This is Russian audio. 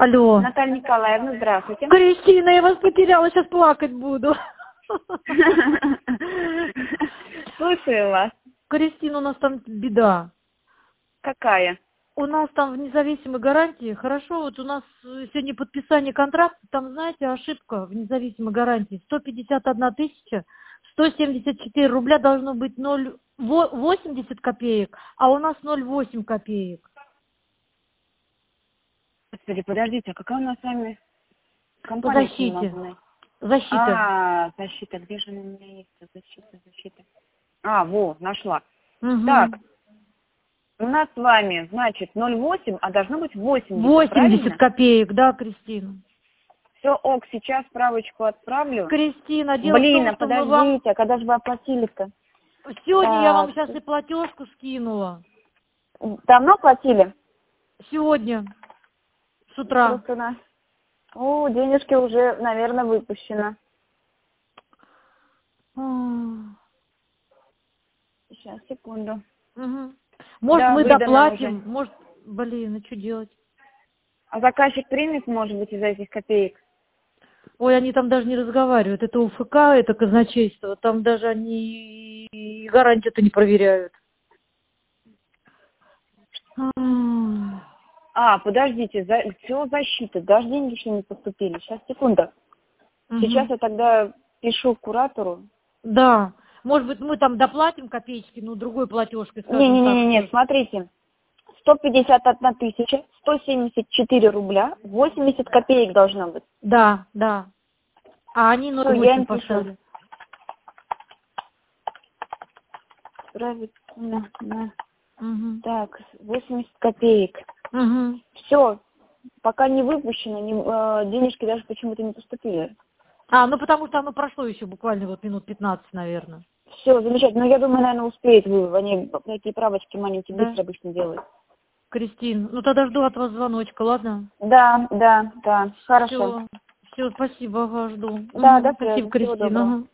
Алло. Наталья Николаевна, здравствуйте. Кристина, я вас потеряла, сейчас плакать буду. Слушаю вас. Кристина, у нас там беда. Какая? У нас там в независимой гарантии, хорошо, вот у нас сегодня подписание контракта, там, знаете, ошибка в независимой гарантии. 151 174 рубля должно быть 0,80 копеек, а у нас 0,8 копеек. Господи, подождите, а какая у нас с вами По компания? защите. Защита. Защита, где же она у меня есть? Защита. Во, нашла. Угу. Так, у нас с вами, значит, 0,8, а должно быть 80, 80 правильно? копеек, да, Кристина. Все, ок, сейчас справочку отправлю. Кристина, дело в том, что мы вам... Подождите, а когда же вы оплатили-то? Сегодня я вам Так. сейчас и платежку скинула. Давно платили? Сегодня, с утра. Просто денежки уже, наверное, выпущены. Сейчас, секунду. Угу. Может, Да, мы выдано доплатим, уже. может, блин, ну что делать? А заказчик примет, может быть, из-за этих копеек? Ой, они там даже не разговаривают. Это УФК, это казначейство. Там даже они и гарантию-то не проверяют. Подождите, все защита, даже деньги еще не поступили. Сейчас, секунду. Угу. Сейчас я тогда пишу куратору. Да. Может быть, мы там доплатим копеечки, ну, другой платежкой, скажем Не, так. смотрите. 151 174 рубля, 80 копеек должно быть. Да. А они Всё, я им 0,8 пишу. поставили. Правильно. Угу. Так, 80 копеек. Угу. Все, пока не выпущено, денежки даже почему-то не поступили. Ну потому что оно прошло еще буквально вот минут 15, наверное. Все, замечательно. Но я думаю, наверное, успеет вы. Они такие правочки маленькие Да. быстро обычно делают. Кристин, ну тогда жду от вас звоночка, ладно? Да. Хорошо. Все, спасибо, вас жду. Да, Угу. до Спасибо, связи. Всего Кристина. доброго. Угу.